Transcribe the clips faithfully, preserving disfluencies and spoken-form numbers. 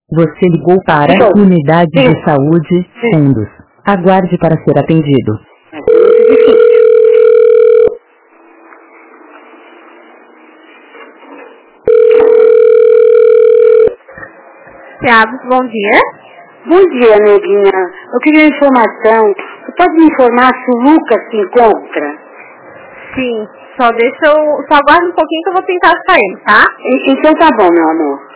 Você ligou para Então, Unidade sim. de Saúde, Sim. Fundos. Aguarde para ser atendido. Mas é muito difícil. Thiago, bom dia. Bom dia, neguinha. Eu queria informação. Você pode me informar se o Lucas se encontra? Sim, só deixa eu... Só aguarda um pouquinho que eu vou tentar achar ele, tá? E- Então tá bom, meu amor.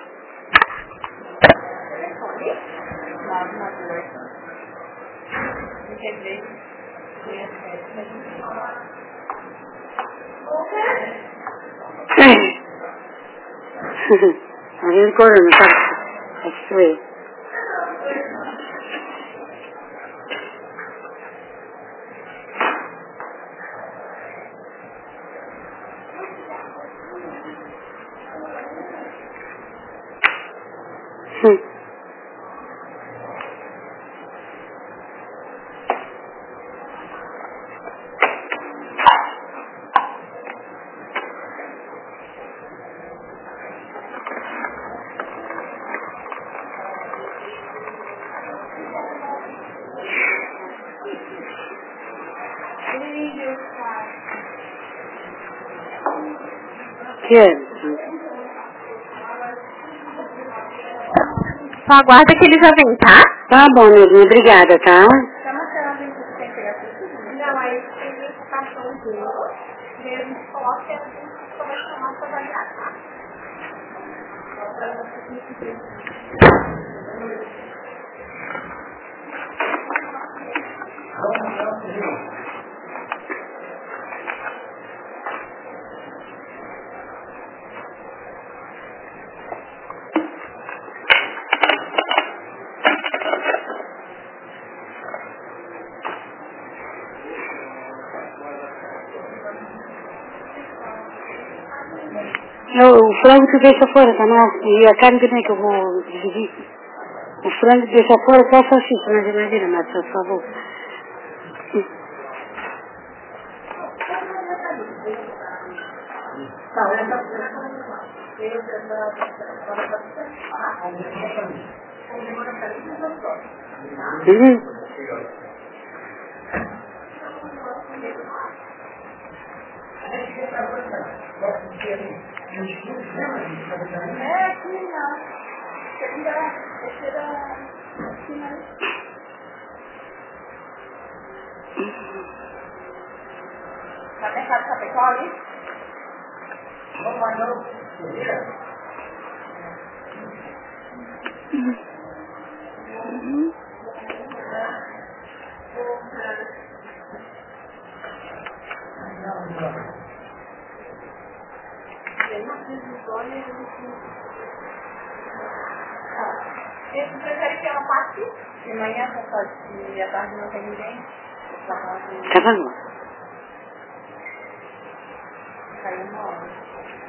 A gente correndo, tá? Acho que sou eu. Hum. Que é? Só aguarda que ele já vem, tá? Tá bom, neguinha. Obrigada, tá? Não, aí tem esse cartãozinho, e a gente coloca e a gente começa a chamar pra avaliar, tá? Eu, o frango tu deixa fora, tá? Não? E a carne também que eu vou dividir. O frango deixa fora só a salsicha, mas imagina, mas por favor. Uhum. Tá mercado Chapecó ali? Você prefere que ela passe de manhã, porque de à tarde não tem ninguém? Tá bom. Caiu uma hora.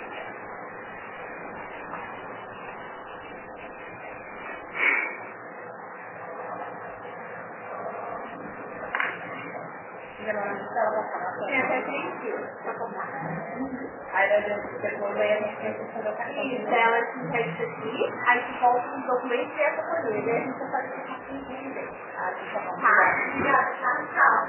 Demora muito pra ela passar. Tem até três quilos pra comprar. Aí depois aí a gente tem que fazer o cartão. Isso, ela se faz isso aqui, aí se volta os documentos e essa folha. Daí a gente faz isso aqui e vende. Ah, tá bom. Tá, obrigada, tá, tchau.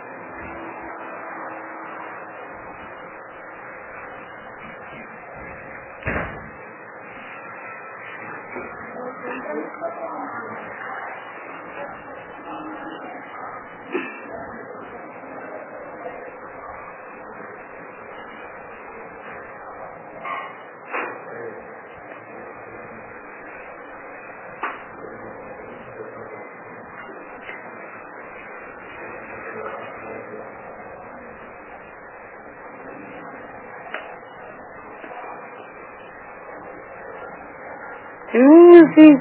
Hum, sim.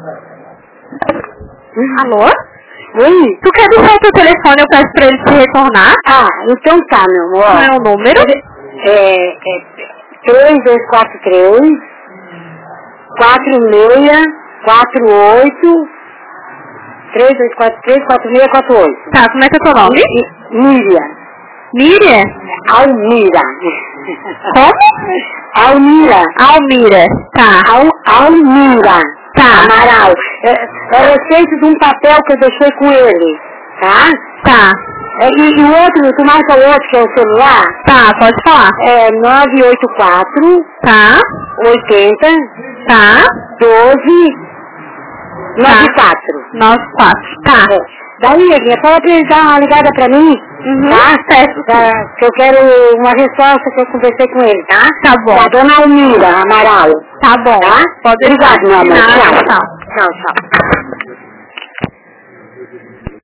Alô? Oi? Tu quer deixar o teu telefone? Eu peço pra ele te retornar. Ah, então tá, meu amor. Qual é o número? É, é três dois quatro três, quatro seis, quatro oito, três dois quatro três, quatro seis, quatro oito. Tá, como é que é teu nome? Miriam. Miriam? Almira. Como? Almira. Almira. Tá. Al, Almira. Tá. Amaral. É, é receita de um papel que eu deixei com ele, tá? Tá. É, e, e o outro, tu marca o outro que é o celular? Tá, pode falar. É nove oito quatro, Tá. oitenta, Tá. doze, noventa e quatro. Nove, quatro. Tá. É. Daí, é só ele dar uma ligada pra mim, Uhum. tá? Certo. Tá, que eu quero uma resposta que eu conversei com ele, tá? Tá bom. Da dona Almira Amaral. Tá bom. Tá? Pode Obrigado, meu amor. Nada, Tchau. tchau. Tchau, tchau.